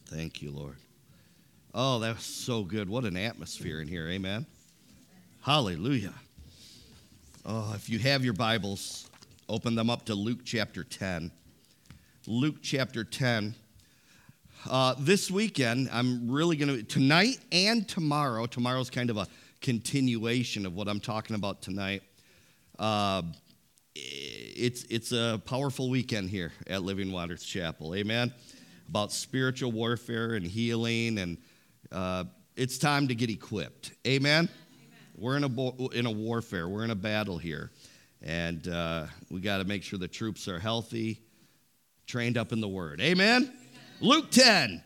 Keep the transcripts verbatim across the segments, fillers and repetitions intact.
Thank you, Lord. Oh, that was so good. What an atmosphere in here. Amen. Hallelujah. Oh, if you have your Bibles, open them up to Luke chapter ten. Luke chapter ten. Uh, this weekend, I'm really going to, tonight and tomorrow, tomorrow's kind of a continuation of what I'm talking about tonight. Uh, it's, it's a powerful weekend here at Living Waters Chapel. Amen. About spiritual warfare and healing, and uh, it's time to get equipped. Amen? Amen. We're in a bo- in a warfare. We're in a battle here, and uh, we got to make sure the troops are healthy, trained up in the Word. Amen? Amen. Luke ten,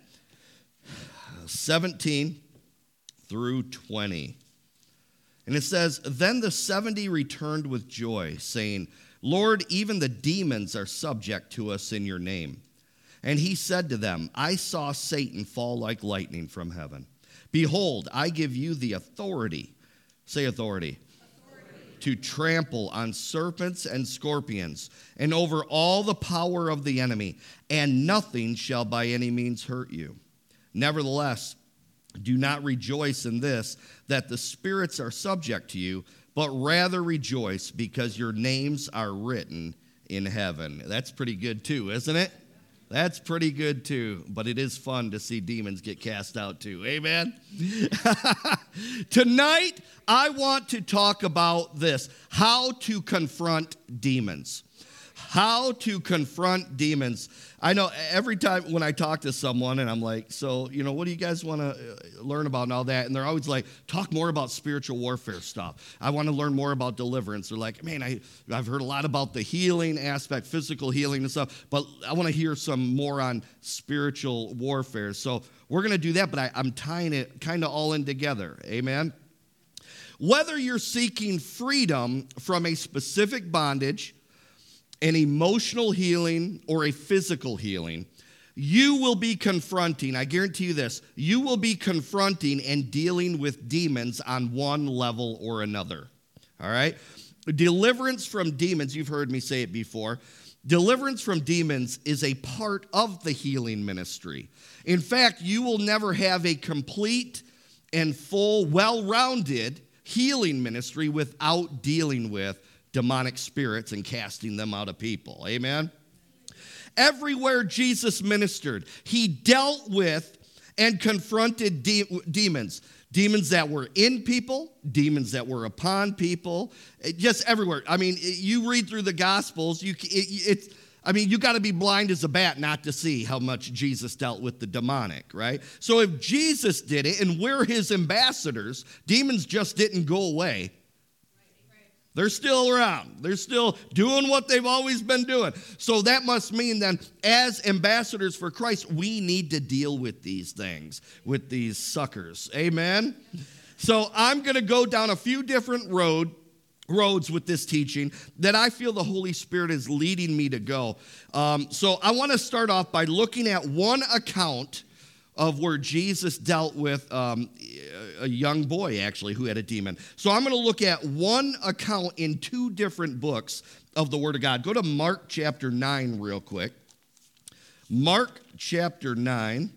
seventeen through twenty. And it says, "Then the seventy returned with joy, saying, 'Lord, even the demons are subject to us in your name.' And he said to them, 'I saw Satan fall like lightning from heaven. Behold, I give you the authority,'" say authority, authority, "'to trample on serpents and scorpions, and over all the power of the enemy, and nothing shall by any means hurt you. Nevertheless, do not rejoice in this, that the spirits are subject to you, but rather rejoice because your names are written in heaven.'" That's pretty good too, isn't it? That's pretty good too, but it is fun to see demons get cast out too. Amen? Tonight, I want to talk about this, how to confront demons. How to confront demons. I know every time when I talk to someone and I'm like, so, you know, what do you guys want to learn about and all that? And they're always like, talk more about spiritual warfare stuff. I want to learn more about deliverance. They're like, man, I, I've heard a lot about the healing aspect, physical healing and stuff, but I want to hear some more on spiritual warfare. So we're going to do that, but I, I'm tying it kind of all in together. Amen? Whether you're seeking freedom from a specific bondage, an emotional healing, or a physical healing, you will be confronting, I guarantee you this, you will be confronting and dealing with demons on one level or another. All right? Deliverance from demons, you've heard me say it before, deliverance from demons is a part of the healing ministry. In fact, you will never have a complete and full, well-rounded healing ministry without dealing with demonic spirits and casting them out of people. Amen? Everywhere Jesus ministered, he dealt with and confronted de- demons. Demons that were in people, demons that were upon people, just everywhere. I mean, you read through the Gospels, you it, it's I mean, you got to be blind as a bat not to see how much Jesus dealt with the demonic, right? So if Jesus did it and we're his ambassadors, demons just didn't go away. They're still around. They're still doing what they've always been doing. So that must mean then, as ambassadors for Christ, we need to deal with these things, with these suckers. Amen? So I'm going to go down a few different road, roads with this teaching that I feel the Holy Spirit is leading me to go. Um, so I want to start off by looking at one account of where Jesus dealt with um, a young boy, actually, who had a demon. So I'm going to look at one account in two different books of the Word of God. Go to Mark chapter nine real quick. Mark chapter nine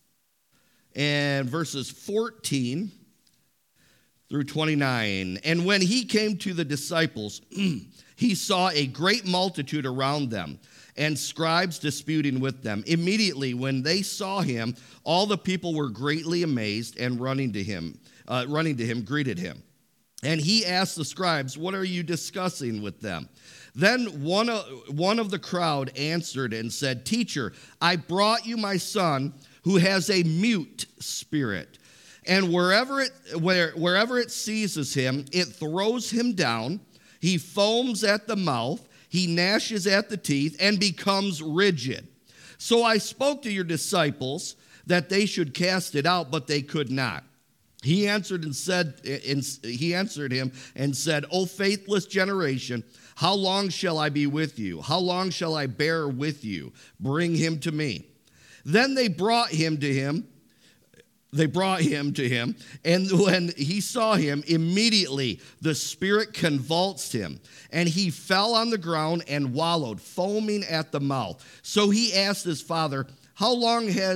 and verses fourteen through twenty-nine. "And when he came to the disciples, he saw a great multitude around them, and scribes disputing with them. Immediately when they saw him, all the people were greatly amazed, and running to him, uh, running to him, greeted him. And he asked the scribes, 'What are you discussing with them?' Then one of, one of the crowd answered and said, 'Teacher, I brought you my son who has a mute spirit. And wherever it, where, wherever it seizes him, it throws him down. He foams at the mouth. He gnashes at the teeth and becomes rigid. So I spoke to your disciples that they should cast it out, but they could not.' He answered and said, and he answered him and said, 'O faithless generation, how long shall I be with you? How long shall I bear with you? Bring him to me.' Then they brought him to him. They brought him to him, and when he saw him, immediately the spirit convulsed him, and he fell on the ground and wallowed, foaming at the mouth. So he asked his father, 'How long has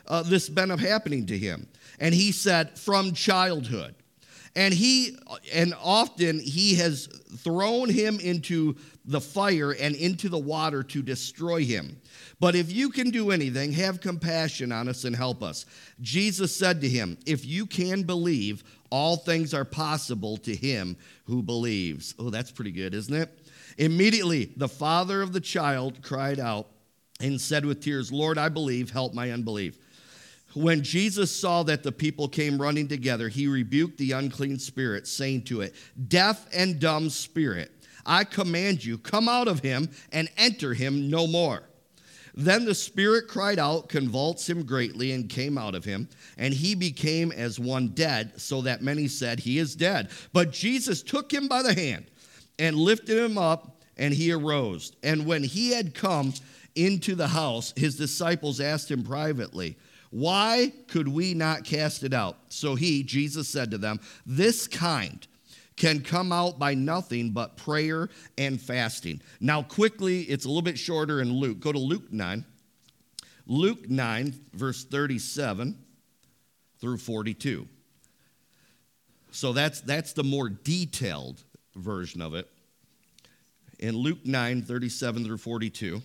uh, this been happening to him? And he said, from childhood. And he, and often he has thrown him into the fire and into the water to destroy him. But if you can do anything, have compassion on us and help us. Jesus said to him, if you can believe, all things are possible to him who believes. Oh, that's pretty good, isn't it? Immediately, the father of the child cried out and said with tears, Lord, I believe, help my unbelief. When Jesus saw that the people came running together, he rebuked the unclean spirit, saying to it, deaf and dumb spirit, I command you, come out of him and enter him no more. Then the spirit cried out, convulsed him greatly, and came out of him. And he became as one dead, so that many said, he is dead. But Jesus took him by the hand and lifted him up, and he arose. And when he had come into the house, his disciples asked him privately, why could we not cast it out? So he, Jesus, said to them, this kind can come out by nothing but prayer and fasting. Now, quickly, it's a little bit shorter in Luke. Go to Luke nine. Luke nine, verse thirty-seven through forty-two. So that's, that's the more detailed version of it. In Luke nine, thirty-seven through forty-two.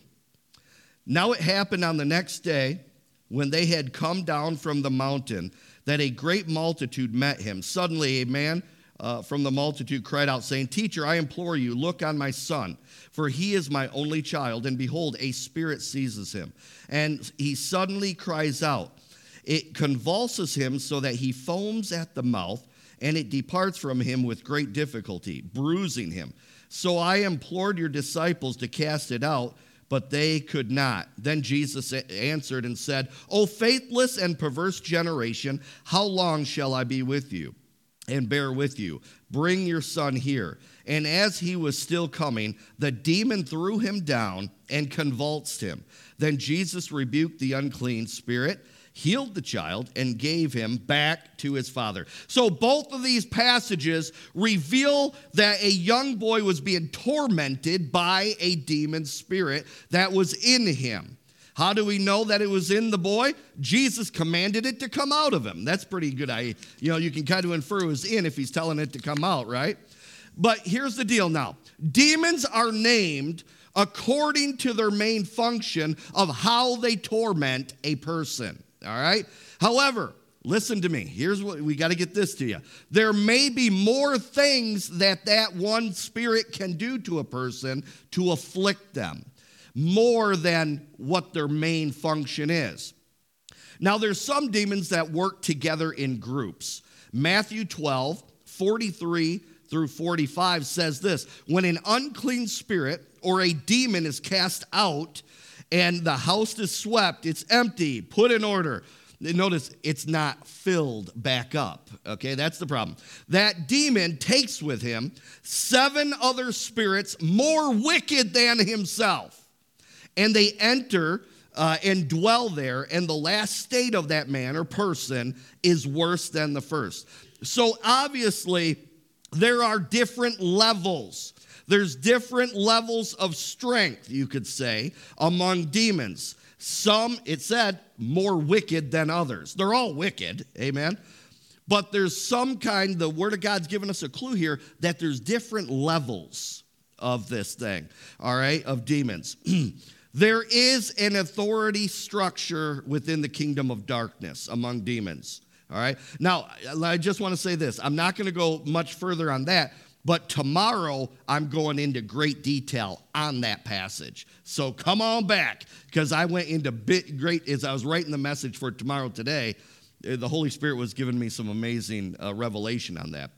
Now it happened on the next day, when they had come down from the mountain, that a great multitude met him. Suddenly a man uh, from the multitude cried out, saying, Teacher, I implore you, look on my son, for he is my only child. And behold, a spirit seizes him. And he suddenly cries out. It convulses him so that he foams at the mouth, and it departs from him with great difficulty, bruising him. So I implored your disciples to cast it out, but they could not. Then Jesus answered and said, O faithless and perverse generation, how long shall I be with you and bear with you? Bring your son here. And as he was still coming, the demon threw him down and convulsed him. Then Jesus rebuked the unclean spirit, healed the child, and gave him back to his father. So both of these passages reveal that a young boy was being tormented by a demon spirit that was in him. How do we know that it was in the boy? Jesus commanded it to come out of him. That's pretty good. I, you know, you can kind of infer it was in if he's telling it to come out, right? But here's the deal now. Demons are named according to their main function of how they torment a person. All right. However, listen to me. Here's what we got to get this to you. There may be more things that that one spirit can do to a person to afflict them, more than what their main function is. Now, there's some demons that work together in groups. Matthew twelve, forty-three through forty-five says this: when an unclean spirit or a demon is cast out, and the house is swept, it's empty, put in order. Notice it's not filled back up, okay? That's the problem. That demon takes with him seven other spirits more wicked than himself, and they enter uh, and dwell there, and the last state of that man or person is worse than the first. So obviously, there are different levels. There's different levels of strength, you could say, among demons. Some, it said, more wicked than others. They're all wicked, amen? But there's some kind, the Word of God's given us a clue here, that there's different levels of this thing, all right, of demons. There is an authority structure within the kingdom of darkness among demons, all right? Now, I just want to say this. I'm not going to go much further on that, but tomorrow, I'm going into great detail on that passage. So come on back, because I went into bit great, as I was writing the message for tomorrow today, the Holy Spirit was giving me some amazing uh, revelation on that.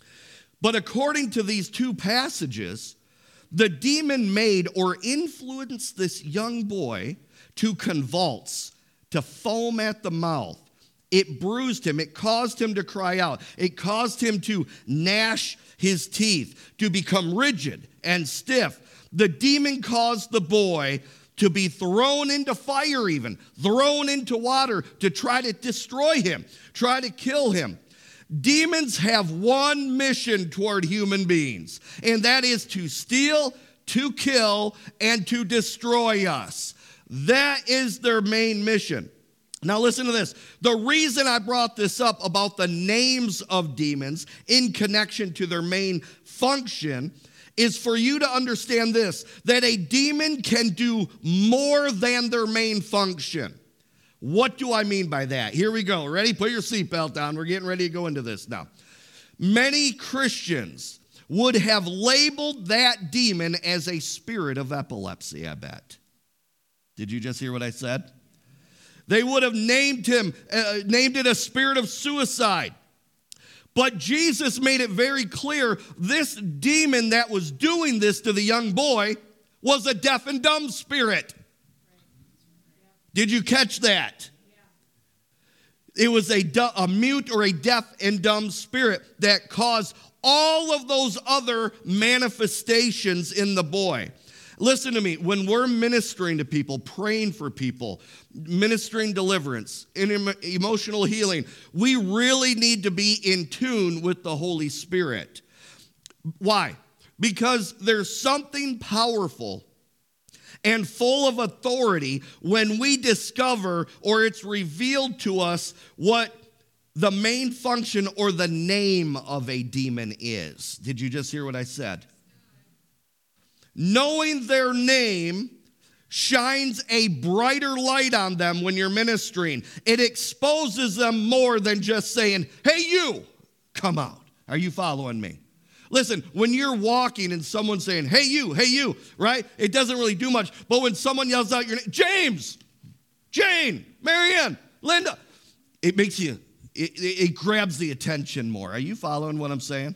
But according to these two passages, the demon made or influenced this young boy to convulse, to foam at the mouth. It bruised him. It caused him to cry out. It caused him to gnash his teeth, to become rigid and stiff. The demon caused the boy to be thrown into fire even, thrown into water to try to destroy him, try to kill him. Demons have one mission toward human beings, and that is to steal, to kill, and to destroy us. That is their main mission. Now listen to this. The reason I brought this up about the names of demons in connection to their main function is for you to understand this, that a demon can do more than their main function. What do I mean by that? Here we go. Ready? Put your seatbelt on. We're getting ready to go into this now. Many Christians would have labeled that demon as a spirit of epilepsy, I bet. Did you just hear what I said? They would have named him, uh, named it a spirit of suicide. But Jesus made it very clear this demon that was doing this to the young boy was a deaf and dumb spirit. Did you catch that? It was a, a mute or a deaf and dumb spirit that caused all of those other manifestations in the boy. Listen to me, when we're ministering to people, praying for people, ministering deliverance, and emotional healing, we really need to be in tune with the Holy Spirit. Why? Because there's something powerful and full of authority when we discover or it's revealed to us what the main function or the name of a demon is. Did you just hear what I said? Knowing their name shines a brighter light on them when you're ministering. It exposes them more than just saying, hey, you, come out. Are you following me? Listen, when you're walking and someone's saying, hey, you, hey, you, right? It doesn't really do much. But when someone yells out your name, James, Jane, Marianne, Linda, it makes you, it, it, it grabs the attention more. Are you following what I'm saying?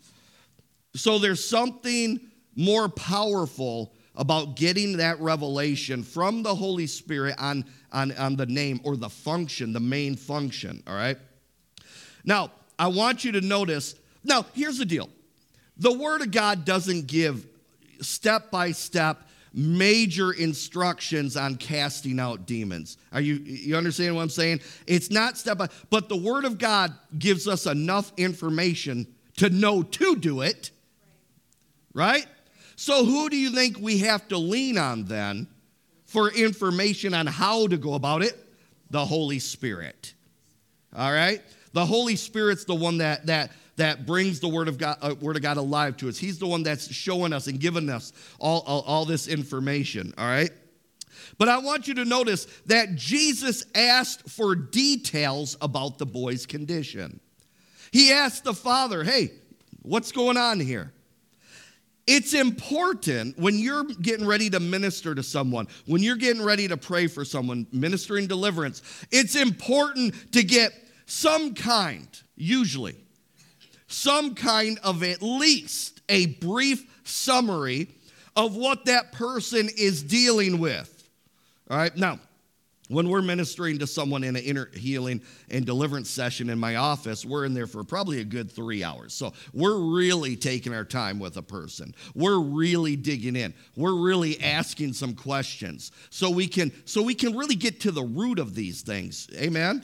So there's something more powerful about getting that revelation from the Holy Spirit on, on, on the name or the function, the main function, all right? Now, I want you to notice, now, here's the deal. The Word of God doesn't give step-by-step major instructions on casting out demons. Are you, you understand what I'm saying? It's not step-by, but the Word of God gives us enough information to know to do it, right? So who do you think we have to lean on then for information on how to go about it? The Holy Spirit. All right? The Holy Spirit's the one that that that brings the Word of God, uh, Word of God alive to us. He's the one that's showing us and giving us all, all, all this information. All right? But I want you to notice that Jesus asked for details about the boy's condition. He asked the father, hey, what's going on here? It's important when you're getting ready to minister to someone, when you're getting ready to pray for someone, ministering deliverance, it's important to get some kind, usually, some kind of at least a brief summary of what that person is dealing with. All right, now, when we're ministering to someone in an inner healing and deliverance session in my office, we're in there for probably a good three hours. So we're really taking our time with a person. We're really digging in. We're really asking some questions so we can so we can really get to the root of these things. Amen?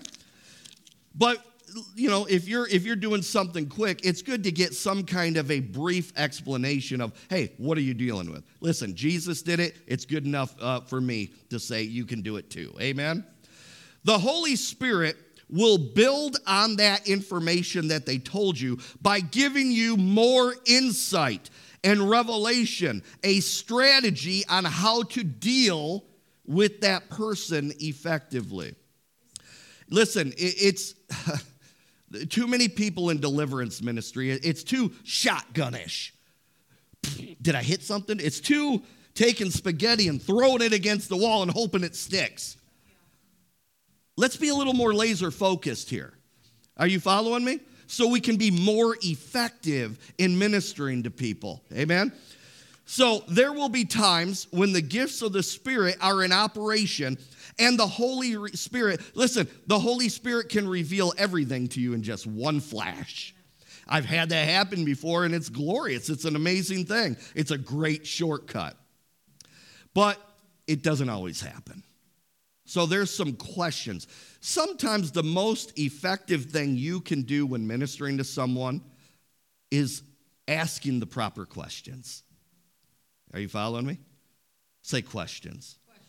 But you know, if you're if you're doing something quick, it's good to get some kind of a brief explanation of, hey, what are you dealing with? Listen, Jesus did it. It's good enough uh, for me to say you can do it too. Amen? The Holy Spirit will build on that information that they told you by giving you more insight and revelation, a strategy on how to deal with that person effectively. Listen, it, it's... Too many people in deliverance ministry, it's too shotgunish. Did I hit something? It's too taking spaghetti and throwing it against the wall and hoping it sticks. Let's be a little more laser focused here. Are you following me? So we can be more effective in ministering to people. Amen? So there will be times when the gifts of the Spirit are in operation and the Holy Spirit, listen, the Holy Spirit can reveal everything to you in just one flash. I've had that happen before, and it's glorious. It's an amazing thing. It's a great shortcut. But it doesn't always happen. So there's some questions. Sometimes the most effective thing you can do when ministering to someone is asking the proper questions. Are you following me? Say questions.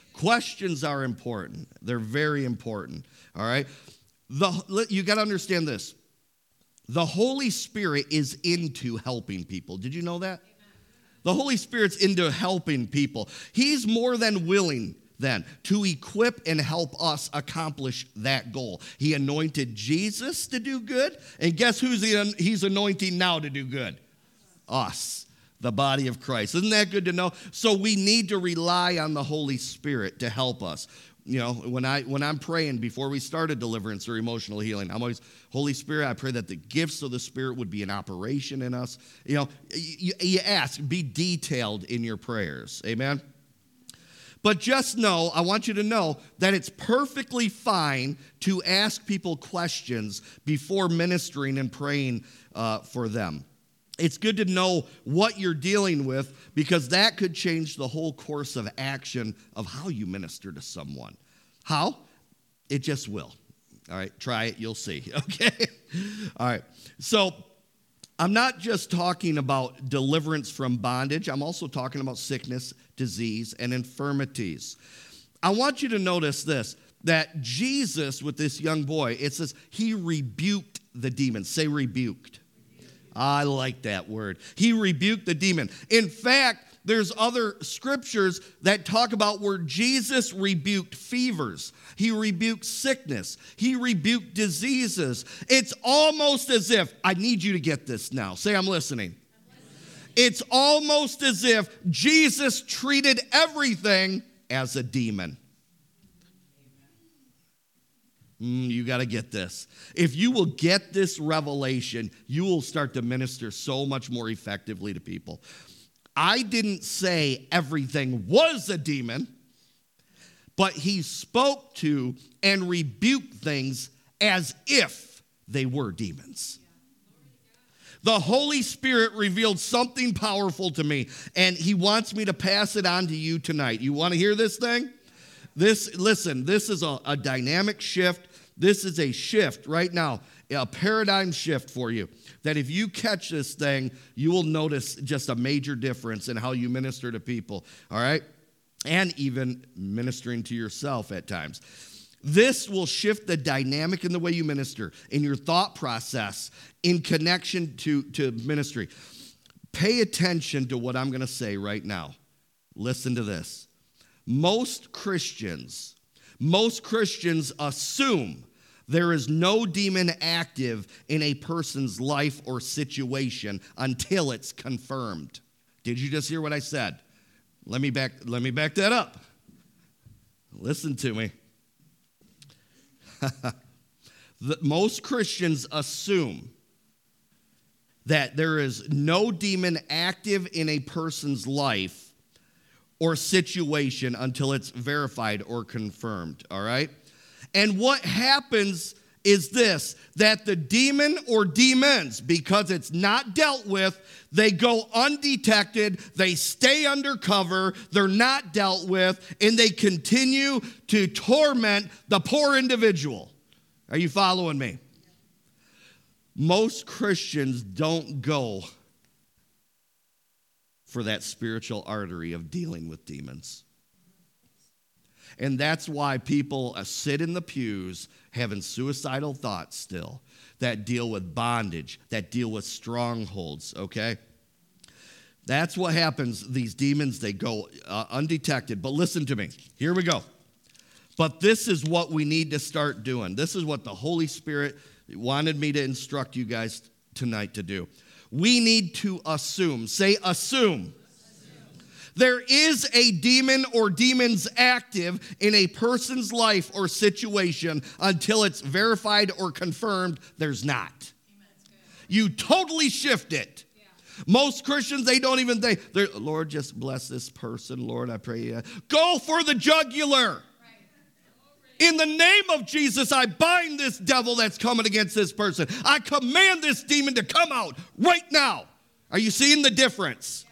Questions are important. They're very important, all right? The, you got to understand this. The Holy Spirit is into helping people. Did you know that? The Holy Spirit's into helping people. He's more than willing then to equip and help us accomplish that goal. He anointed Jesus to do good, and guess who's he, he's anointing now to do good? Us, the body of Christ. Isn't that good to know? So we need to rely on the Holy Spirit to help us. You know, when, I, when I'm praying before we start a deliverance or emotional healing, I'm always, Holy Spirit, I pray that the gifts of the Spirit would be in operation in us. You know, you, you ask, be detailed in your prayers. Amen? But just know, I want you to know that it's perfectly fine to ask people questions before ministering and praying uh, for them. It's good to know what you're dealing with because that could change the whole course of action of how you minister to someone. How? It just will. All right, try it, you'll see. Okay? All right. So I'm not just talking about deliverance from bondage. I'm also talking about sickness, disease, and infirmities. I want you to notice this, that Jesus, with this young boy, it says he rebuked the demons. Say rebuked. I like that word. He rebuked the demon. In fact, there's other scriptures that talk about where Jesus rebuked fevers. He rebuked sickness. He rebuked diseases. It's almost as if, I need you to get this now. Say, I'm listening. I'm listening. It's almost as if Jesus treated everything as a demon. Mm, you got to get this. If you will get this revelation, you will start to minister so much more effectively to people. I didn't say everything was a demon, but he spoke to and rebuked things as if they were demons. The Holy Spirit revealed something powerful to me, and he wants me to pass it on to you tonight. You want to hear this thing? This, listen, this is a, a dynamic shift. This is a shift right now, a paradigm shift for you, that if you catch this thing, you will notice just a major difference in how you minister to people, all right? And even ministering to yourself at times. This will shift the dynamic in the way you minister, in your thought process, in connection to, to ministry. Pay attention to what I'm going to say right now. Listen to this. Most Christians, most Christians assume there is no demon active in a person's life or situation until it's confirmed. Did you just hear what I said? Let me back, let me back that up. Listen to me. The, most Christians assume that there is no demon active in a person's life or situation until it's verified or confirmed, all right? And what happens is this, that the demon or demons, because it's not dealt with, they go undetected, they stay undercover, they're not dealt with, and they continue to torment the poor individual. Are you following me? Most Christians don't go for that spiritual artery of dealing with demons. And that's why people sit in the pews having suicidal thoughts still that deal with bondage, that deal with strongholds, okay? That's what happens. These demons, they go uh, undetected. But listen to me. Here we go. But this is what we need to start doing. This is what the Holy Spirit wanted me to instruct you guys tonight to do. We need to assume. Say assume. There is a demon or demons active in a person's life or situation until it's verified or confirmed there's not. You totally shift it. Yeah. Most Christians, they don't even think, Lord, just bless this person. Lord, I pray. Uh, go for the jugular. Right. In the name of Jesus, I bind this devil that's coming against this person. I command this demon to come out right now. Are you seeing the difference?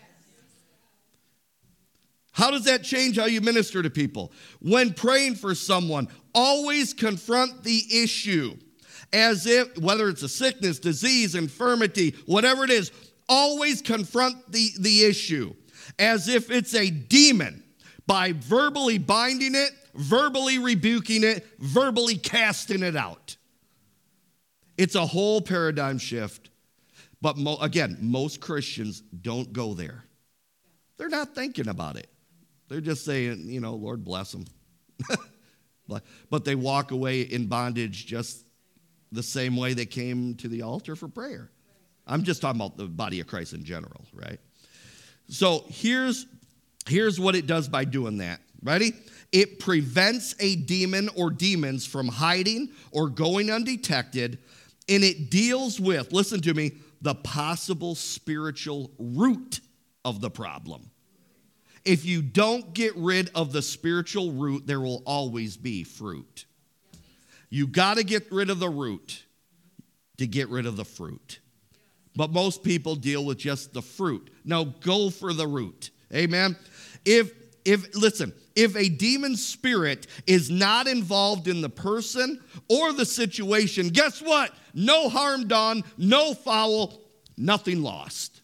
How does that change how you minister to people? When praying for someone, always confront the issue as if, whether it's a sickness, disease, infirmity, whatever it is, always confront the, the issue as if it's a demon. by verbally binding it, verbally rebuking it, verbally casting it out. It's a whole paradigm shift. But mo- again, most Christians don't go there. They're not thinking about it. They're just saying, you know, Lord bless them. but, but they walk away in bondage just the same way they came to the altar for prayer. I'm just talking about the body of Christ in general, right? So here's, here's what it does by doing that. Ready? It prevents a demon or demons from hiding or going undetected, and it deals with, listen to me, the possible spiritual root of the problem. If you don't get rid of the spiritual root, there will always be fruit. You got to get rid of the root to get rid of the fruit. But most people deal with just the fruit. No, go for the root. Amen. If if listen, if a demon spirit is not involved in the person or the situation, guess what? No harm done, no foul, nothing lost.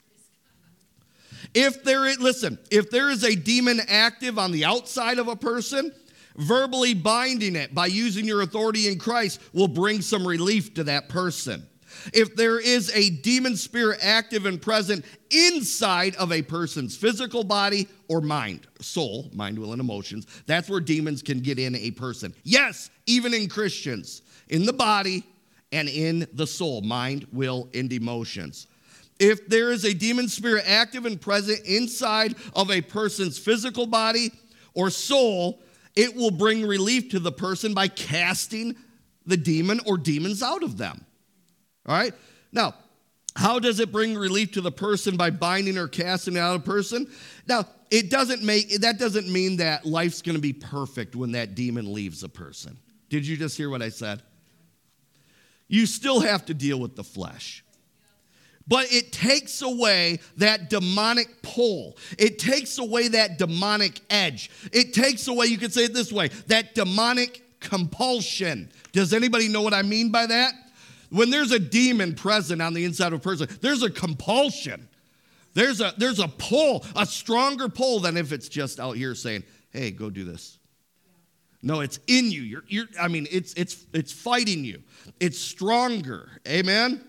If there is, listen, if there is a demon active on the outside of a person, verbally binding it by using your authority in Christ will bring some relief to that person. If there is a demon spirit active and present inside of a person's physical body or mind, soul, mind, will, and emotions, that's where demons can get in a person. Yes, even in Christians, in the body and in the soul, mind, will, and emotions. If there is a demon spirit active and present inside of a person's physical body or soul, it will bring relief to the person by casting the demon or demons out of them. All right? Now, how does it bring relief to the person by binding or casting out a person? Now, it doesn't make that doesn't mean that life's going to be perfect when that demon leaves a person. Did you just hear what I said? You still have to deal with the flesh. But it takes away that demonic pull. It takes away that demonic edge. It takes away, you could say it this way, that demonic compulsion. Does anybody know what I mean by that? When there's a demon present on the inside of a person, there's a compulsion. There's a, there's a pull, a stronger pull than if it's just out here saying, hey, go do this. No, it's in you. You're, you're, I mean, it's, it's, it's fighting you. It's stronger. Amen?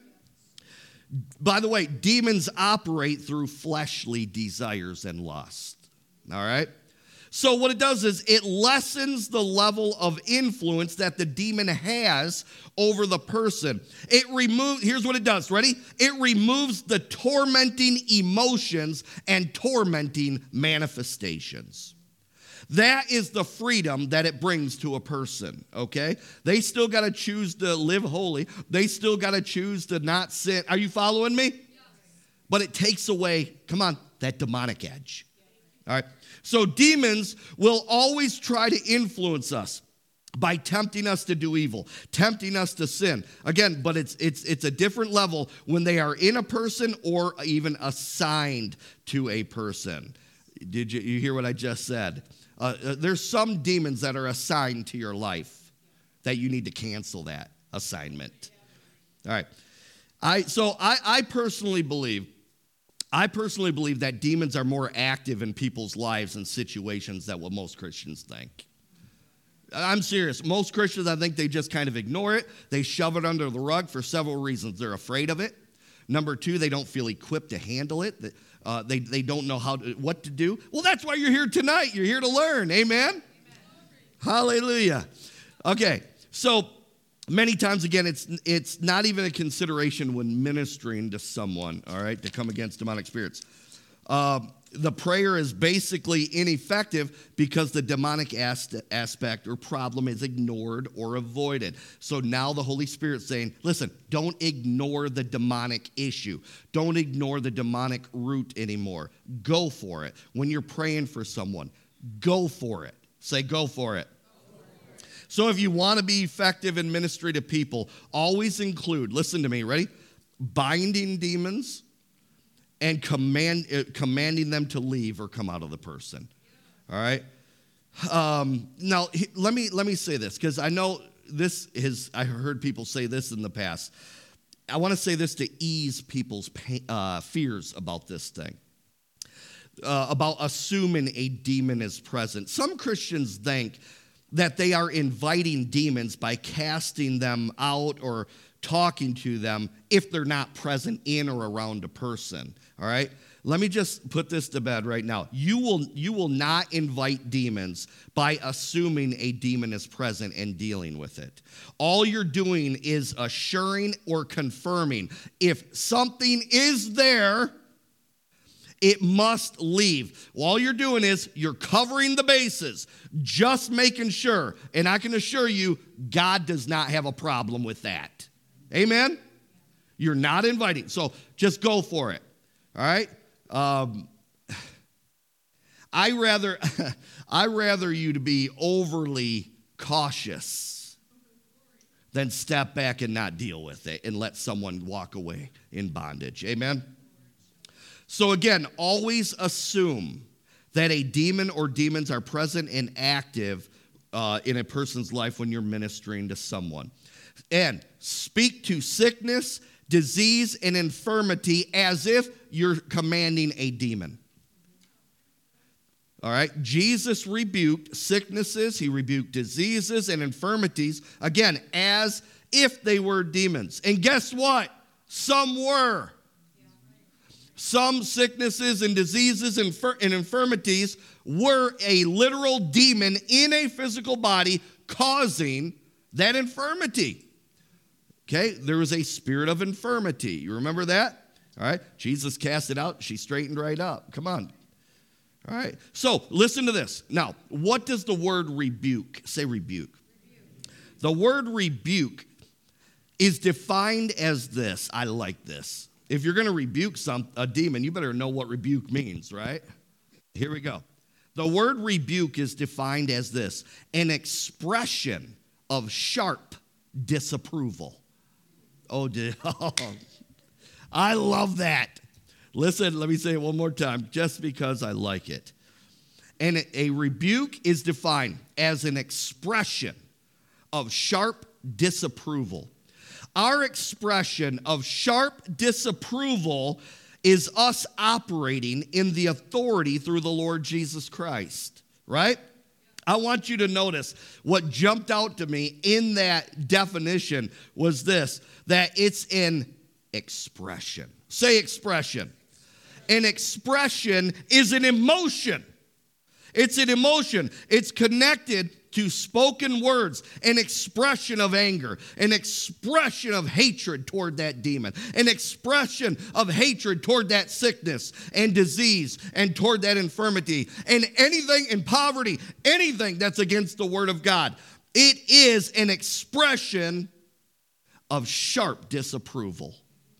By the way, demons operate through fleshly desires and lust. All right? So what it does is it lessens the level of influence that the demon has over the person. It removes, here's what it does, ready? It removes the tormenting emotions and tormenting manifestations. That is the freedom that it brings to a person, okay? They still got to choose to live holy. They still got to choose to not sin. Are you following me? Yes. But it takes away, come on, that demonic edge. All right? So demons will always try to influence us by tempting us to do evil, tempting us to sin. Again, but it's it's it's a different level when they are in a person or even assigned to a person. Did you, you hear what I just said? Uh, there's some demons that are assigned to your life that you need to cancel that assignment. All right. I so I, I personally believe I personally believe that demons are more active in people's lives and situations than what most Christians think. I'm serious. Most Christians, I think they just kind of ignore it. They shove it under the rug for several reasons. They're afraid of it. Number two, they don't feel equipped to handle it. Uh, they, they don't know how to, what to do. Well, that's why you're here tonight. You're here to learn. Amen? Amen. Hallelujah. Okay, so many times, again, it's it's not even a consideration when ministering to someone, all right, to come against demonic spirits. Uh, the prayer is basically ineffective because the demonic as- aspect or problem is ignored or avoided. So now the Holy Spirit's saying, listen, don't ignore the demonic issue. Don't ignore the demonic root anymore. Go for it. When you're praying for someone, go for it. Say, go for it. So if you want to be effective in ministry to people, always include, listen to me, ready? Binding demons and command, uh, commanding them to leave or come out of the person. All right? Um, now, he, let me let me say this, because I know this is, I heard people say this in the past. I want to say this to ease people's pain, uh, fears about this thing. uh, about assuming a demon is present. Some Christians think that they are inviting demons by casting them out or talking to them if they're not present in or around a person, all right? Let me just put this to bed right now. You will, you will not invite demons by assuming a demon is present and dealing with it. All you're doing is assuring or confirming. If something is there, it must leave. All you're doing is you're covering the bases, just making sure. And I can assure you, God does not have a problem with that. Amen? You're not inviting. So just go for it. All right? Um, I rather, I rather you to be overly cautious than step back and not deal with it and let someone walk away in bondage. Amen? So again, always assume that a demon or demons are present and active uh, in a person's life when you're ministering to someone. And speak to sickness, disease, and infirmity as if you're commanding a demon. All right? Jesus rebuked sicknesses, he rebuked diseases and infirmities, again, as if they were demons. And guess what? Some were. Some sicknesses and diseases and infirmities were a literal demon in a physical body causing that infirmity. Okay, there was a spirit of infirmity. You remember that? All right, Jesus cast it out. She straightened right up. Come on. All right, so listen to this. Now, what does the word rebuke? Say rebuke. rebuke. The word rebuke is defined as this. I like this. If you're going to rebuke some a demon, you better know what rebuke means, right? Here we go. The word rebuke is defined as this: an expression of sharp disapproval. Oh, did, oh, I love that. Listen, let me say it one more time, just because I like it. And a rebuke is defined as an expression of sharp disapproval. Our expression of sharp disapproval is us operating in the authority through the Lord Jesus Christ, right? I want you to notice what jumped out to me in that definition was this, that it's an expression. Say expression. An expression is an emotion. It's an emotion. It's connected to spoken words, an expression of anger, an expression of hatred toward that demon, an expression of hatred toward that sickness and disease and toward that infirmity and anything in poverty, anything that's against the word of God. It is an expression of sharp disapproval.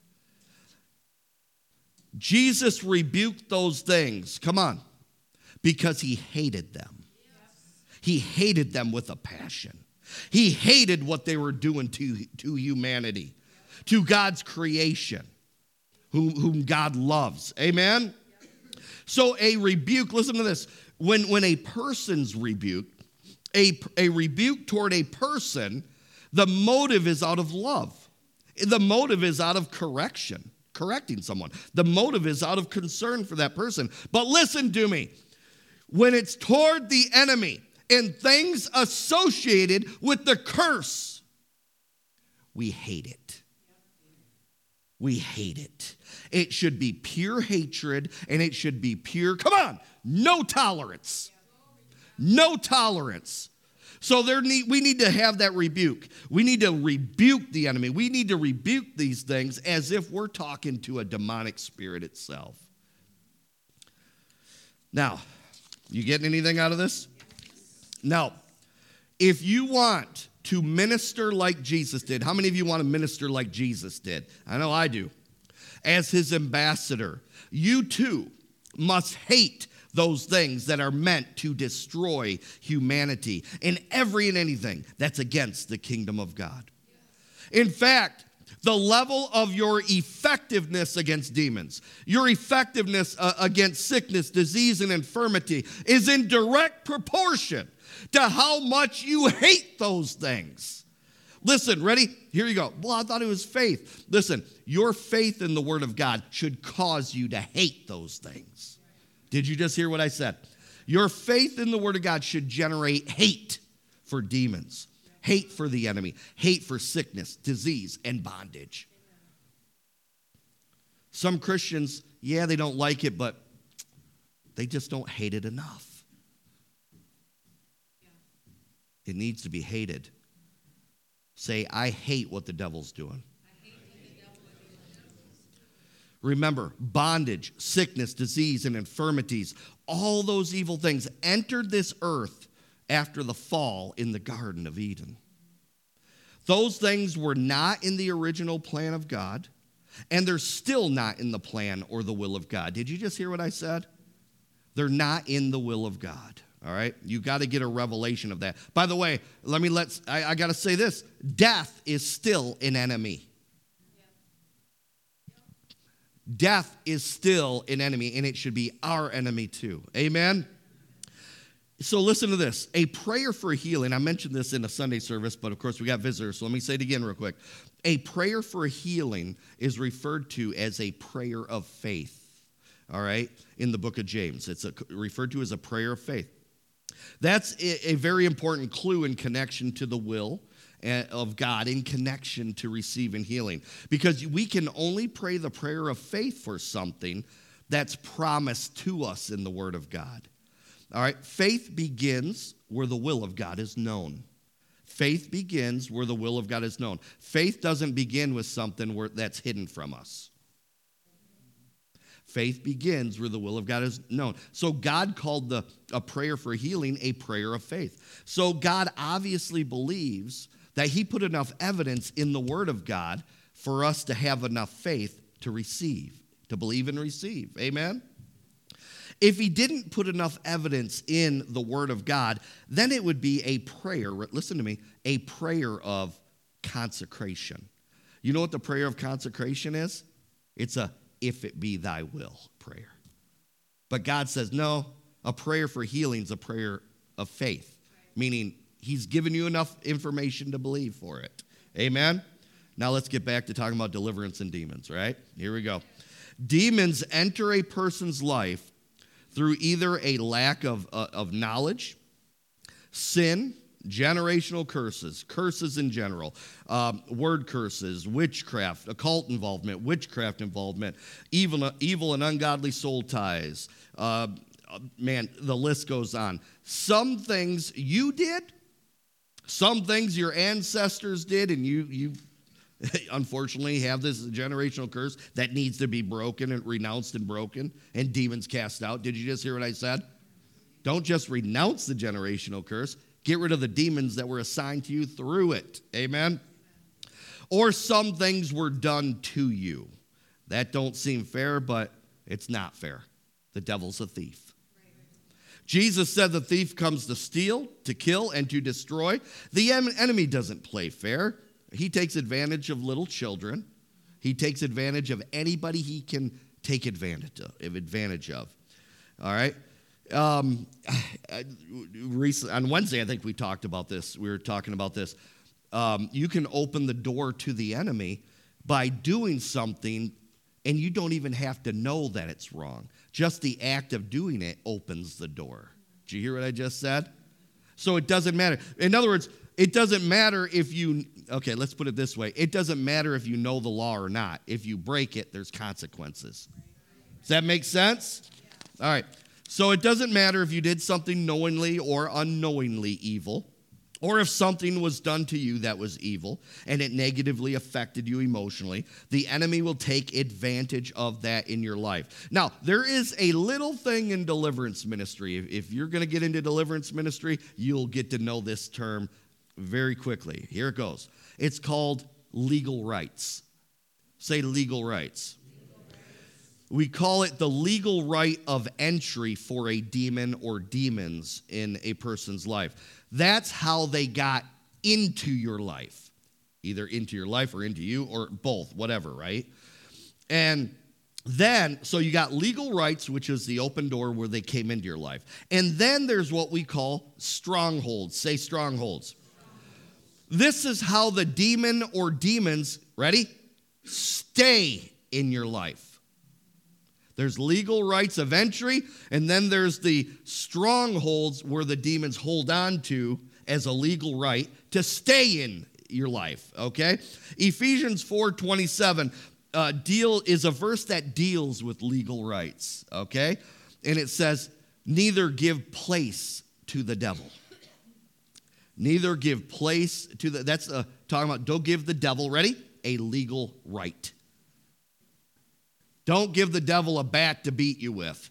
Jesus rebuked those things, come on, because he hated them. He hated them with a passion. He hated what they were doing to, to humanity, to God's creation, whom, whom God loves. Amen? So a rebuke, listen to this. When, when a person's rebuked, a, a rebuke toward a person, the motive is out of love. The motive is out of correction, correcting someone. The motive is out of concern for that person. But listen to me. When it's toward the enemy, and things associated with the curse, we hate it. We hate it. It should be pure hatred, and it should be pure, come on, no tolerance. No tolerance. So there need, we need to have that rebuke. We need to rebuke the enemy. We need to rebuke these things as if we're talking to a demonic spirit itself. Now, you getting anything out of this? Now, if you want to minister like Jesus did, how many of you want to minister like Jesus did? I know I do. As his ambassador, you too must hate those things that are meant to destroy humanity and every and anything that's against the kingdom of God. In fact, the level of your effectiveness against demons, your effectiveness uh, against sickness, disease, and infirmity is in direct proportion to how much you hate those things. Listen, ready? Here you go. Well, I thought it was faith. Listen, your faith in the Word of God should cause you to hate those things. Did you just hear what I said? Your faith in the Word of God should generate hate for demons, hate for the enemy, hate for sickness, disease, and bondage. Some Christians, yeah, they don't like it, but they just don't hate it enough. It needs to be hated. Say, I hate what the devil's doing. Remember, bondage, sickness, disease, and infirmities, all those evil things entered this earth after the fall in the Garden of Eden. Those things were not in the original plan of God, and they're still not in the plan or the will of God. Did you just hear what I said? They're not in the will of God. All right? You got to get a revelation of that. By the way, let me let's I, I got to say this. Death is still an enemy. Death is still an enemy, and it should be our enemy too. Amen? So listen to this. A prayer for healing. I mentioned this in a Sunday service, but of course we got visitors, so let me say it again real quick. A prayer for healing is referred to as a prayer of faith. All right? In the book of James. It's a, referred to as a prayer of faith. That's a, a very important clue in connection to the will of God, in connection to receiving healing. Because we can only pray the prayer of faith for something that's promised to us in the Word of God. All right? Faith begins where the will of God is known. Faith begins where the will of God is known. Faith doesn't begin with something where that's hidden from us. Faith begins where the will of God is known. So God called the a prayer for healing a prayer of faith. So God obviously believes that he put enough evidence in the Word of God for us to have enough faith to receive, to believe and receive. Amen? If he didn't put enough evidence in the Word of God, then it would be a prayer, listen to me, a prayer of consecration. You know what the prayer of consecration is? It's a if it be thy will prayer. But God says, no, a prayer for healing is a prayer of faith, meaning he's given you enough information to believe for it. Amen? Now let's get back to talking about deliverance and demons, right? Here we go. Demons enter a person's life through either a lack of, uh, of knowledge, sin, generational curses, curses in general, um, word curses, witchcraft, occult involvement, witchcraft involvement, evil, evil and ungodly soul ties. Uh, man, the list goes on. Some things you did, some things your ancestors did, and you you unfortunately have this generational curse that needs to be broken and renounced and broken and demons cast out. Did you just hear what I said? Don't just renounce the generational curse. Get rid of the demons that were assigned to you through it. Amen? Or some things were done to you. That don't seem fair, but it's not fair. The devil's a thief. Jesus said the thief comes to steal, to kill, and to destroy. The enemy doesn't play fair. He takes advantage of little children. He takes advantage of anybody he can take advantage of. Advantage of. All right? Um, recently, on Wednesday, I think we talked about this. We were talking about this. Um, you can open the door to the enemy by doing something, and you don't even have to know that it's wrong. Just the act of doing it opens the door. Did you hear what I just said? So it doesn't matter. In other words, it doesn't matter if you, okay, let's put it this way. It doesn't matter if you know the law or not. If you break it, there's consequences. Does that make sense? All right. So it doesn't matter if you did something knowingly or unknowingly evil, or if something was done to you that was evil and it negatively affected you emotionally, the enemy will take advantage of that in your life. Now, there is a little thing in deliverance ministry. If you're going to get into deliverance ministry, you'll get to know this term very quickly. Here it goes. It's called legal rights. Say legal rights. We call it the legal right of entry for a demon or demons in a person's life. That's how they got into your life, either into your life or into you or both, whatever, right? And then, so you got legal rights, which is the open door where they came into your life. And then there's what we call strongholds. Say strongholds. This is how the demon or demons, ready, stay in your life. There's legal rights of entry, and then there's the strongholds where the demons hold on to as a legal right to stay in your life, okay? Ephesians four twenty-seven uh, deal is a verse that deals with legal rights, okay? And it says, neither give place to the devil. Neither give place to the, that's uh, talking about, don't give the devil, ready? A legal right. Don't give the devil a bat to beat you with.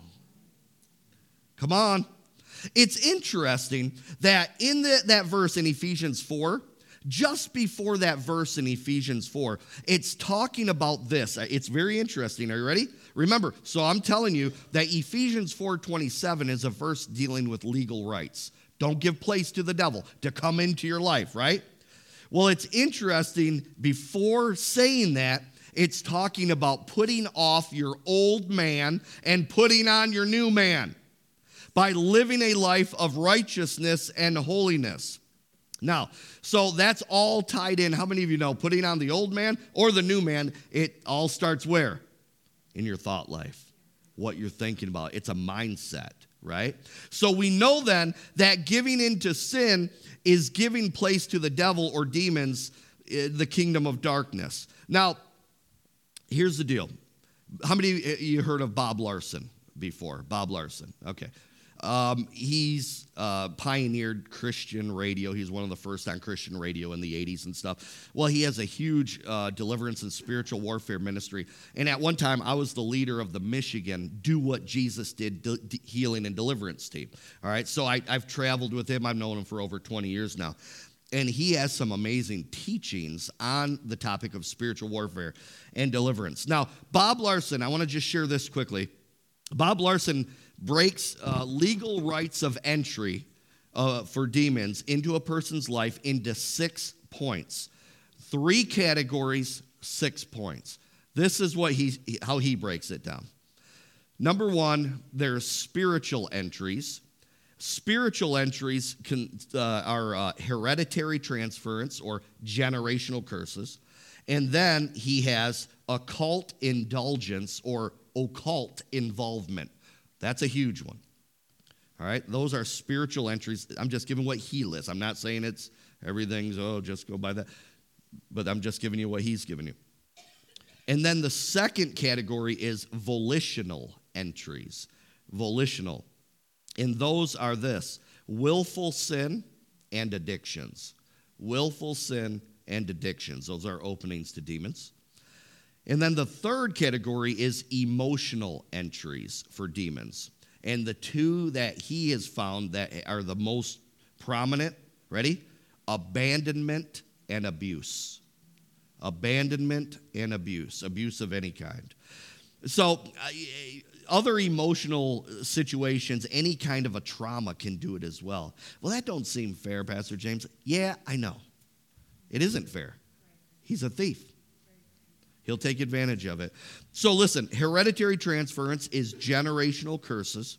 Come on. It's interesting that in the, that verse in Ephesians four, just before that verse in Ephesians four, it's talking about this. It's very interesting. Are you ready? Remember, so I'm telling you that Ephesians four twenty-seven is a verse dealing with legal rights. Don't give place to the devil to come into your life, right? Well, it's interesting, before saying that, it's talking about putting off your old man and putting on your new man by living a life of righteousness and holiness. Now, so that's all tied in. How many of you know putting on the old man or the new man, it all starts where? In your thought life, what you're thinking about. It's a mindset, right? So we know then that giving into sin is giving place to the devil or demons, the kingdom of darkness. Now, here's the deal. How many of you heard of Bob Larson before? Bob Larson, okay. Um, he's uh, pioneered Christian radio. He's one of the first on Christian radio in the eighties and stuff. Well, he has a huge uh, deliverance and spiritual warfare ministry. And at one time, I was the leader of the Michigan Do What Jesus Did de- de- healing and deliverance team. All right, so I, I've traveled with him. I've known him for over twenty years now. And he has some amazing teachings on the topic of spiritual warfare and deliverance. Now, Bob Larson, I want to just share this quickly. Bob Larson breaks uh, legal rights of entry uh, for demons into a person's life into six points. Three categories, six points. This is what he, how he breaks it down. Number one, there's spiritual entries. Spiritual entries can, uh, are uh, hereditary transference or generational curses. And then he has occult indulgence or occult involvement. That's a huge one. All right, those are spiritual entries. I'm just giving what he lists. I'm not saying it's everything's, oh, just go by that. But I'm just giving you what he's given you. And then the second category is volitional entries. Volitional. And those are this: willful sin and addictions. Willful sin and addictions. Those are openings to demons. And then the third category is emotional entries for demons. And the two that he has found that are the most prominent, ready? Abandonment and abuse. Abandonment and abuse. Abuse of any kind. So uh, other emotional situations, any kind of a trauma can do it as well. Well, that don't seem fair, Pastor James. Yeah, I know. It isn't fair. He's a thief. He'll take advantage of it. So listen, hereditary transference is generational curses.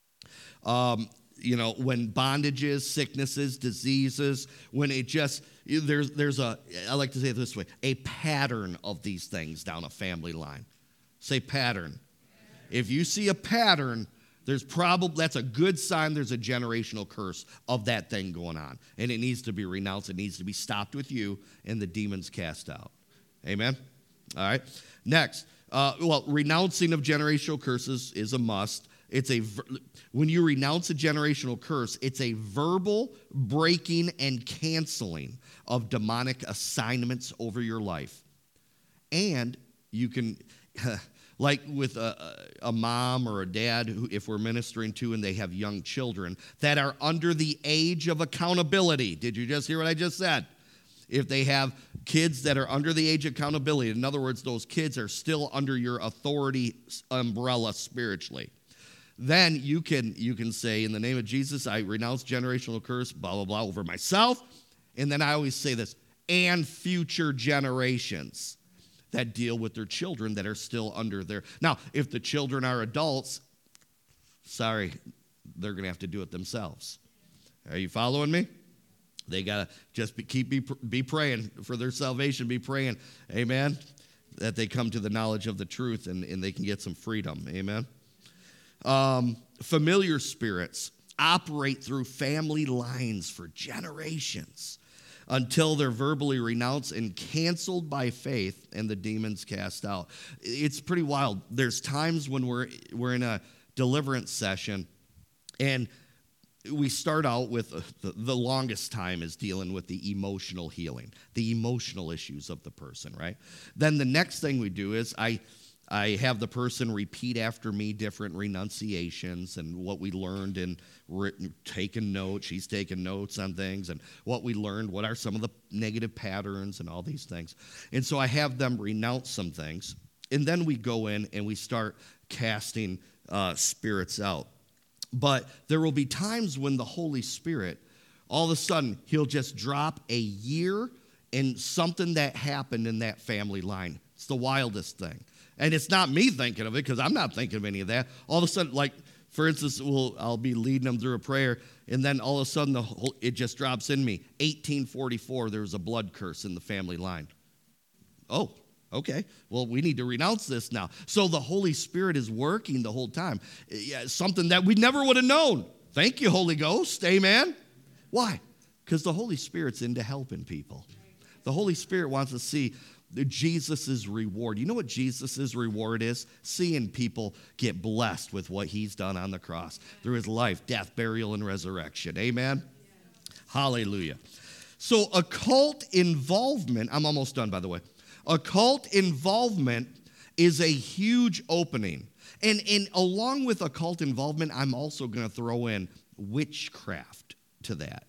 Um, you know, when bondages, sicknesses, diseases, when it just, there's, there's a, I like to say it this way, a pattern of these things down a family line. Say pattern. If you see a pattern, there's probably, that's a good sign there's a generational curse of that thing going on. And it needs to be renounced. It needs to be stopped with you and the demons cast out. Amen? All right. Next, uh, well, renouncing of generational curses is a must. It's a when you renounce a generational curse, it's a verbal breaking and canceling of demonic assignments over your life. And you can, like with a, a mom or a dad, who, if we're ministering to and they have young children that are under the age of accountability. Did you just hear what I just said? If they have kids that are under the age of accountability, in other words, those kids are still under your authority umbrella spiritually, then you can you can say, in the name of Jesus, I renounce generational curse, blah, blah, blah, over myself. And then I always say this, and future generations that deal with their children that are still under their. Now, if the children are adults, sorry, they're going to have to do it themselves. Are you following me? They got to just be, keep be, be praying for their salvation, be praying. Amen. that they come to the knowledge of the truth and, and they can get some freedom. Amen. Um, familiar spirits operate through family lines for generations until they're verbally renounced and canceled by faith and the demons cast out. It's pretty wild. There's times when we're we're in a deliverance session and we start out with uh, the, the longest time is dealing with the emotional healing, the emotional issues of the person, right? Then the next thing we do is I I have the person repeat after me different renunciations and what we learned and written, taken notes. She's taken notes on things and what we learned, what are some of the negative patterns and all these things. And so I have them renounce some things. And then we go in and we start casting uh, spirits out. But there will be times when the Holy Spirit, all of a sudden, he'll just drop a year in something that happened in that family line. It's the wildest thing. And it's not me thinking of it because I'm not thinking of any of that. All of a sudden, like, for instance, we'll, I'll be leading them through a prayer, and then all of a sudden, the whole, it just drops in me. eighteen forty-four, there was a blood curse in the family line. Oh, okay. Well, we need to renounce this now. So the Holy Spirit is working the whole time. Yeah, something that we never would have known. Thank you, Holy Ghost. Amen. Why? Because the Holy Spirit's into helping people. The Holy Spirit wants to see Jesus' reward. You know what Jesus' reward is? Seeing people get blessed with what he's done on the cross through his life, death, burial, and resurrection. Amen? Yeah. Hallelujah. So occult involvement, I'm almost done, by the way. Occult involvement is a huge opening. And, and along with occult involvement, I'm also going to throw in witchcraft to that.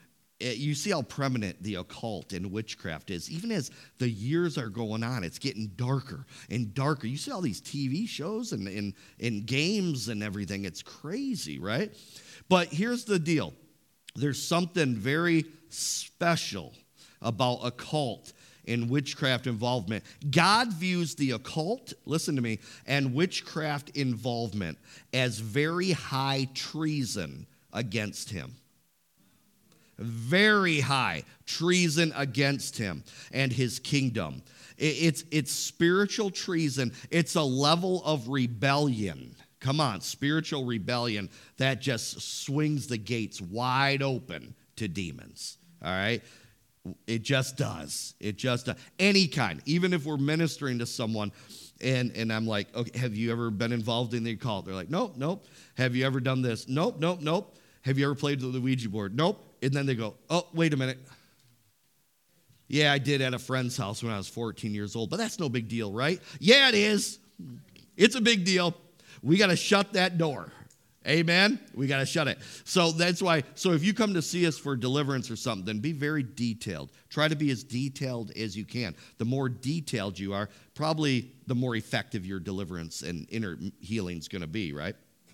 You see how preeminent the occult and witchcraft is. Even as the years are going on, it's getting darker and darker. You see all these T V shows and, and, and games and everything. It's crazy, right? But here's the deal. There's something very special about occult and witchcraft involvement. God views the occult, listen to me, and witchcraft involvement as very high treason against him. Very high treason against him and his kingdom. It's, it's spiritual treason. It's a level of rebellion. Come on, spiritual rebellion that just swings the gates wide open to demons. All right? It just does. It just does. Any kind. Even if we're ministering to someone and, and I'm like, okay, have you ever been involved in the occult? They're like, nope, nope. Have you ever done this? Nope, nope, nope. Have you ever played with the Ouija board? Nope. And then they go, oh, wait a minute. Yeah, I did at a friend's house when I was fourteen years old, but that's no big deal, right? Yeah, it is. It's a big deal. We got to shut that door. Amen? We got to shut it. So that's why, so if you come to see us for deliverance or something, then be very detailed. Try to be as detailed as you can. The more detailed you are, probably the more effective your deliverance and inner healing is going to be, right?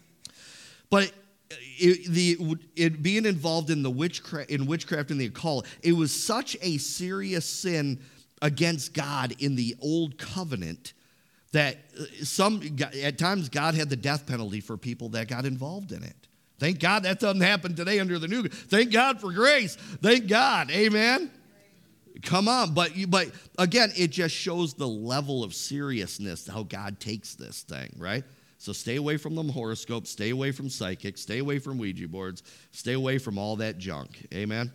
But It, the it being involved in the witchcraft in witchcraft and the occult, it was such a serious sin against God in the old covenant that some at times God had the death penalty for people that got involved in it. Thank God that doesn't happen today under the new. Thank God for grace. Thank God. Amen. Come on, but but again, it just shows the level of seriousness how God takes this thing, right? So stay away from them horoscopes, stay away from psychics, stay away from Ouija boards, stay away from all that junk. Amen?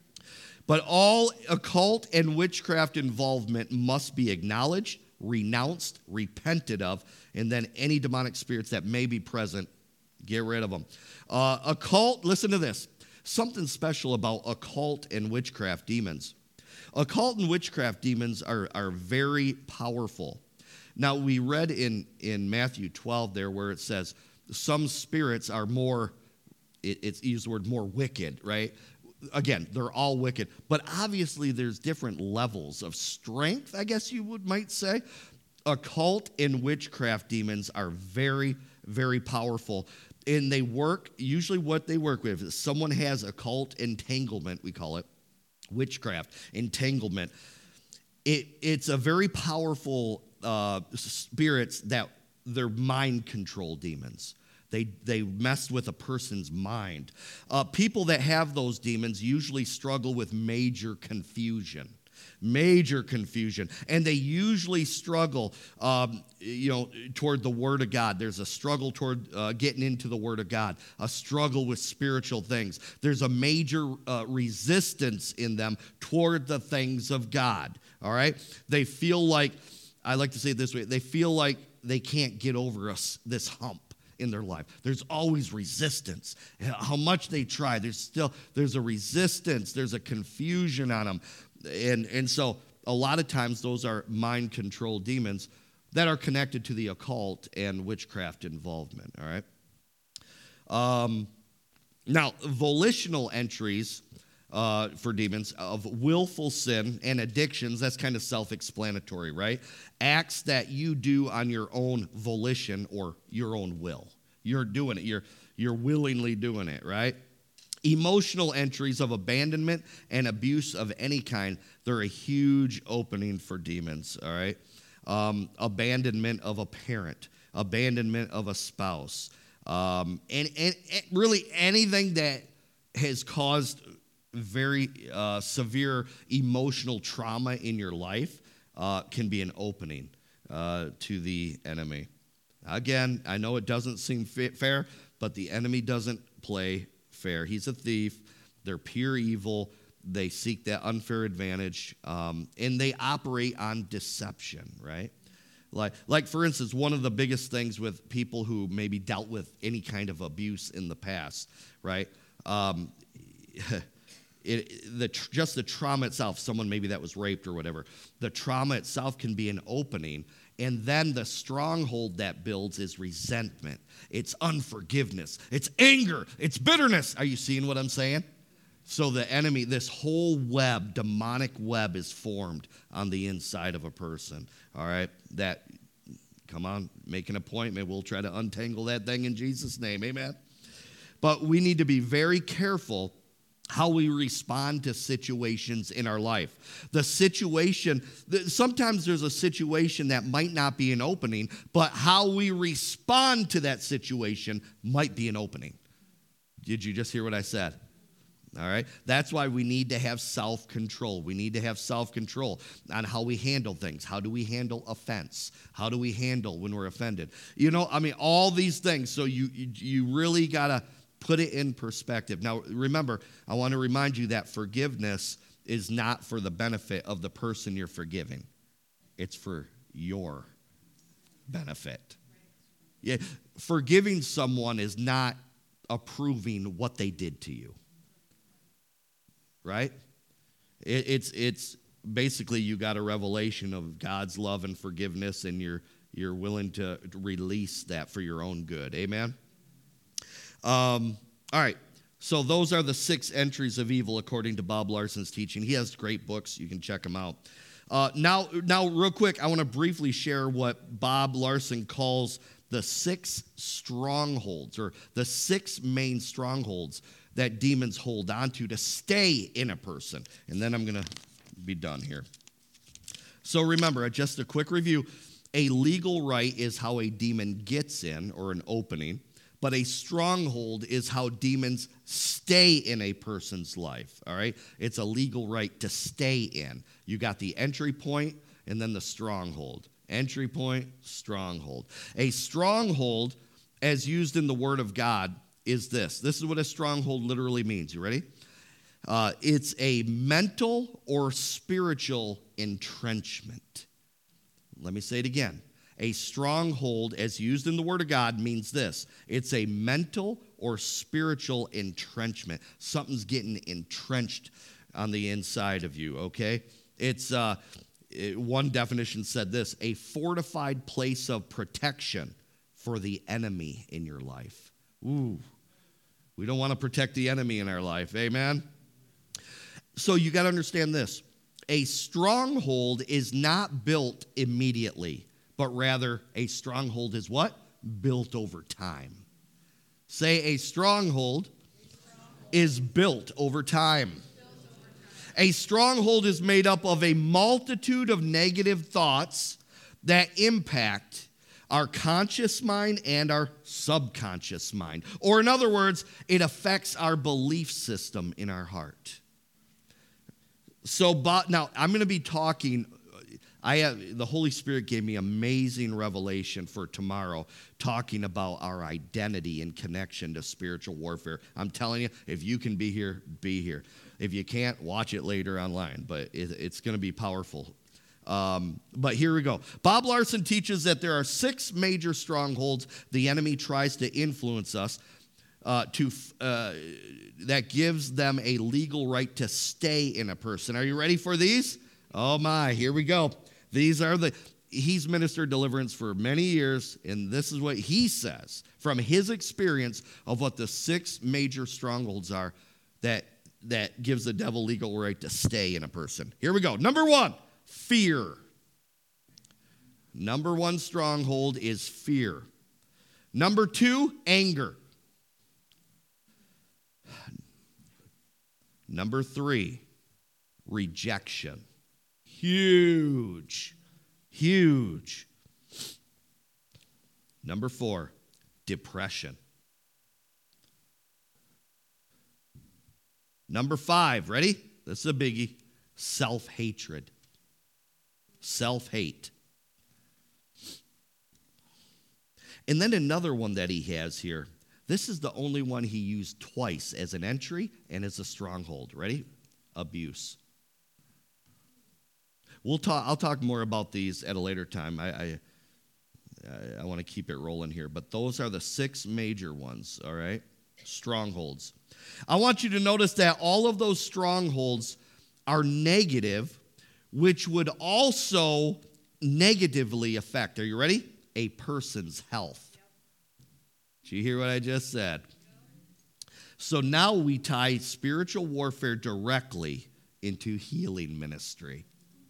But all occult and witchcraft involvement must be acknowledged, renounced, repented of, and then any demonic spirits that may be present, get rid of them. Uh, occult, listen to this. Something special about occult and witchcraft demons. Occult and witchcraft demons are, are very powerful. Now, we read in, in Matthew twelve there where it says some spirits are more, it, it's used the word more wicked, right? Again, they're all wicked. But obviously there's different levels of strength, I guess you would might say. Occult and witchcraft demons are very, very powerful. And they work, usually what they work with is someone has occult entanglement, we call it, witchcraft, entanglement. It, it's a very powerful Uh, spirits that they're mind control demons. They they mess with a person's mind. Uh, people that have those demons usually struggle with major confusion. Major confusion. And they usually struggle, um, you know, toward the Word of God. There's a struggle toward uh, getting into the Word of God, a struggle with spiritual things. There's a major uh, resistance in them toward the things of God, all right? They feel like, I like to say it this way, they feel like they can't get over us, this hump in their life. There's always resistance. How much they try, there's still, there's a resistance, there's a confusion on them. And, and so a lot of times those are mind control demons that are connected to the occult and witchcraft involvement, all right? Um, now, volitional entries uh, for demons of willful sin and addictions, that's kind of self-explanatory, right? Acts that you do on your own volition or your own will. You're doing it. You're, you're willingly doing it, right? Emotional entries of abandonment and abuse of any kind, they're a huge opening for demons, all right? Um, abandonment of a parent, abandonment of a spouse, um, and, and, and really anything that has caused very uh, severe emotional trauma in your life uh, can be an opening uh, to the enemy. Again, I know it doesn't seem fair, but the enemy doesn't play fair. He's a thief. They're pure evil. They seek that unfair advantage, um, and they operate on deception, right? Like, like, for instance, one of the biggest things with people who maybe dealt with any kind of abuse in the past, right? Um, it, the, just the trauma itself, someone maybe that was raped or whatever, the trauma itself can be an opening, and then the stronghold that builds is resentment. It's unforgiveness. It's anger. It's bitterness. Are you seeing what I'm saying? So the enemy, this whole web, demonic web is formed on the inside of a person, all right? That, come on, make an appointment. We'll try to untangle that thing in Jesus' name, amen? But we need to be very careful how we respond to situations in our life. The situation, sometimes there's a situation that might not be an opening, but how we respond to that situation might be an opening. Did you just hear what I said? All right? That's why we need to have self-control. We need to have self-control on how we handle things. How do we handle offense? How do we handle when we're offended? You know, I mean, all these things. So you you, you really got to put it in perspective. Now, remember, I want to remind you that forgiveness is not for the benefit of the person you're forgiving. It's for your benefit. Yeah, forgiving someone is not approving what they did to you. Right? It, it's it's basically you got a revelation of God's love and forgiveness, and you're you're willing to release that for your own good. Amen? Um, all right, so those are the six entries of evil according to Bob Larson's teaching. He has great books. You can check them out. Uh, now, now, real quick, I want to briefly share what Bob Larson calls the six strongholds, or the six main strongholds that demons hold on to to stay in a person. And then I'm going to be done here. So remember, just a quick review. A legal right is how a demon gets in, or an opening. But a stronghold is how demons stay in a person's life, all right? It's a legal right to stay in. You got the entry point and then the stronghold. Entry point, stronghold. A stronghold, as used in the Word of God, is this. This is what a stronghold literally means. You ready? Uh, it's a mental or spiritual entrenchment. Let me say it again. A stronghold, as used in the Word of God, means this. It's a mental or spiritual entrenchment. Something's getting entrenched on the inside of you, okay? It's, uh, it, one definition said this, a fortified place of protection for the enemy in your life. Ooh, we don't want to protect the enemy in our life, amen? So you got to understand this. A stronghold is not built immediately, but rather a stronghold is what? Built over time. Say a stronghold, a stronghold. is built over time. Built over time. A stronghold is made up of a multitude of negative thoughts that impact our conscious mind and our subconscious mind. Or in other words, it affects our belief system in our heart. So, but now I'm going to be talking. I have the Holy Spirit gave me amazing revelation for tomorrow, talking about our identity in connection to spiritual warfare. I'm telling you, if you can be here, be here. If you can't, watch it later online. But it, it's going to be powerful. Um, but here we go. Bob Larson teaches that there are six major strongholds the enemy tries to influence us uh, to uh, that gives them a legal right to stay in a person. Are you ready for these? Oh my, here we go. These are the, he's ministered deliverance for many years, and this is what he says from his experience of what the six major strongholds are that, that gives the devil legal right to stay in a person. Here we go. Number one, fear. Number one stronghold is fear. Number two, anger. Number three, rejection. Huge, huge. Number four, depression. Number five, ready? This is a biggie, self-hatred. Self-hate. And then another one that he has here. This is the only one he used twice as an entry and as a stronghold. Ready? Abuse. We'll talk. I'll talk more about these at a later time. I I, I want to keep it rolling here, but those are the six major ones. All right, strongholds. I want you to notice that all of those strongholds are negative, which would also negatively affect. Are you ready? A person's health. Did you hear what I just said? So now we tie spiritual warfare directly into healing ministry.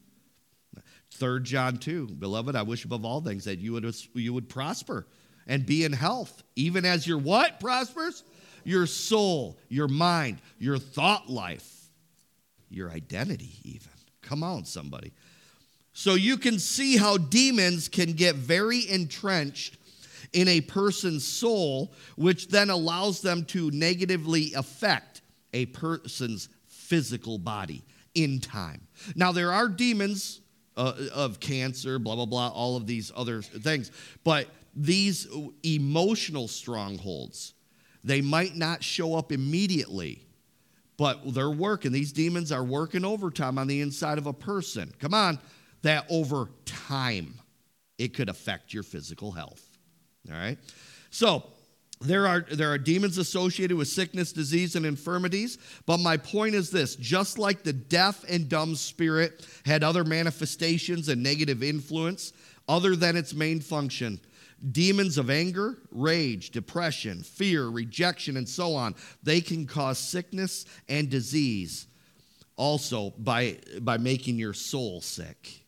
Third John two, beloved, I wish above all things that you would, you would prosper and be in health, even as your what prospers? Your soul, your mind, your thought life, your identity even. Come on, somebody. So you can see how demons can get very entrenched in a person's soul, which then allows them to negatively affect a person's physical body in time. Now, there are demons Uh, of cancer, blah, blah, blah, all of these other things. But these emotional strongholds, they might not show up immediately, but they're working. These demons are working overtime on the inside of a person. Come on, that over time, it could affect your physical health. All right? So, There are, there are demons associated with sickness, disease, and infirmities. But my point is this. Just like the deaf and dumb spirit had other manifestations and negative influence other than its main function, demons of anger, rage, depression, fear, rejection, and so on, they can cause sickness and disease also by, by making your soul sick.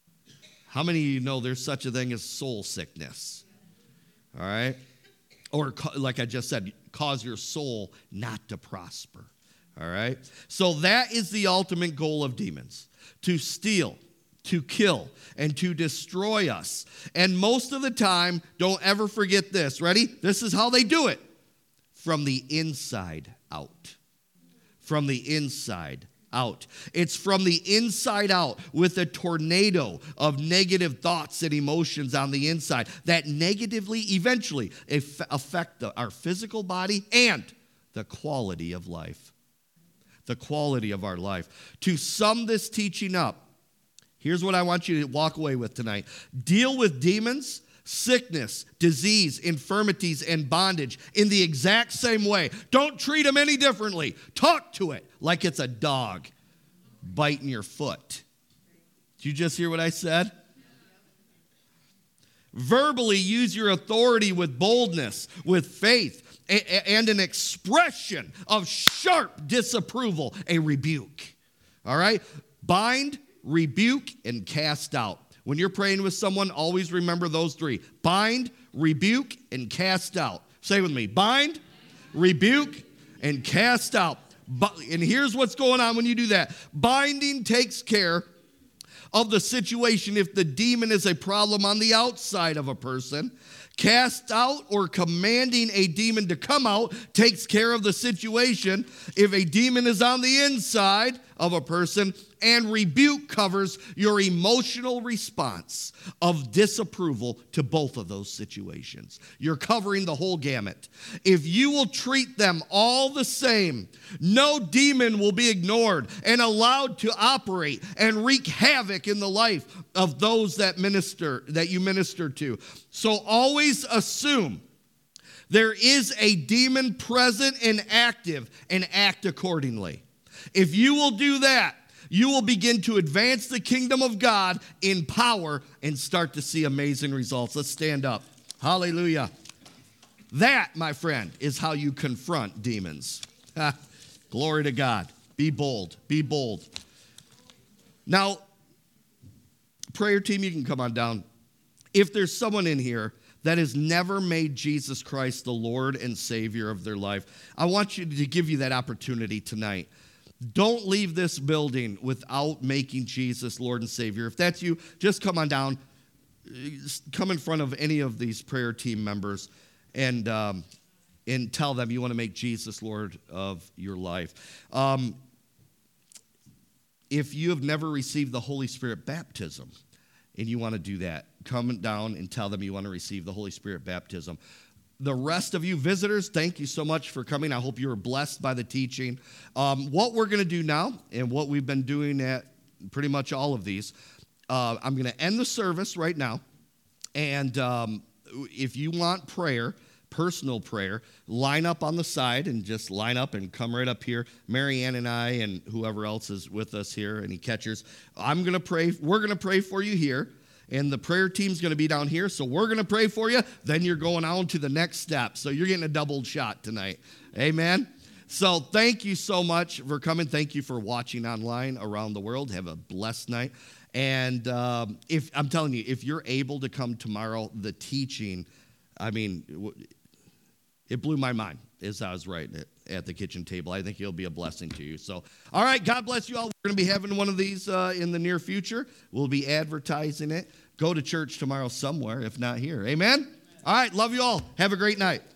How many of you know there's such a thing as soul sickness? All right? Or, like I just said, cause your soul not to prosper, all right? So that is the ultimate goal of demons, to steal, to kill, and to destroy us. And most of the time, don't ever forget this. Ready? This is how they do it. From the inside out. From the inside out. It's from the inside out with a tornado of negative thoughts and emotions on the inside that negatively eventually affect the, our physical body and the quality of life. The quality of our life. To sum this teaching up, here's what I want you to walk away with tonight. Deal with demons, sickness, disease, infirmities, and bondage in the exact same way. Don't treat them any differently. Talk to it like it's a dog biting your foot. Did you just hear what I said? Verbally use your authority with boldness, with faith, and an expression of sharp disapproval, a rebuke. All right? Bind, rebuke, and cast out. When you're praying with someone, always remember those three. Bind, rebuke, and cast out. Say with me. Bind, rebuke, and cast out. And here's what's going on when you do that. Binding takes care of the situation if the demon is a problem on the outside of a person. Cast out or commanding a demon to come out takes care of the situation if a demon is on the inside of a person, and rebuke covers your emotional response of disapproval to both of those situations. You're covering the whole gamut. If you will treat them all the same, no demon will be ignored and allowed to operate and wreak havoc in the life of those that minister, that you minister to. So always assume there is a demon present and active, and act accordingly. If you will do that, you will begin to advance the kingdom of God in power and start to see amazing results. Let's stand up. Hallelujah. That, my friend, is how you confront demons. Glory to God. Be bold. Be bold. Now, prayer team, you can come on down. If there's someone in here that has never made Jesus Christ the Lord and Savior of their life, I want you to give you that opportunity tonight. Don't leave this building without making Jesus Lord and Savior. If that's you, just come on down. Come in front of any of these prayer team members and um, and tell them you want to make Jesus Lord of your life. Um, if you have never received the Holy Spirit baptism, and you want to do that, come down and tell them you want to receive the Holy Spirit baptism. The rest of you visitors, thank you so much for coming. I hope you were blessed by the teaching. Um, what we're going to do now, and what we've been doing at pretty much all of these, uh, I'm going to end the service right now. And um, if you want prayer, personal prayer, line up on the side and just line up and come right up here. Mary Ann and I and whoever else is with us here, any catchers, I'm going to pray. We're going to pray for you here. And the prayer team's going to be down here, so we're going to pray for you. Then you're going on to the next step. So you're getting a double shot tonight. Amen? So thank you so much for coming. Thank you for watching online around the world. Have a blessed night. And um, if I'm telling you, if you're able to come tomorrow, the teaching, I mean, it blew my mind as I was writing it at the kitchen table. I think it'll be a blessing to you. So, all right, God bless you all. We're going to be having one of these uh, in the near future. We'll be advertising it. Go to church tomorrow somewhere, if not here. Amen? All right, love you all. Have a great night.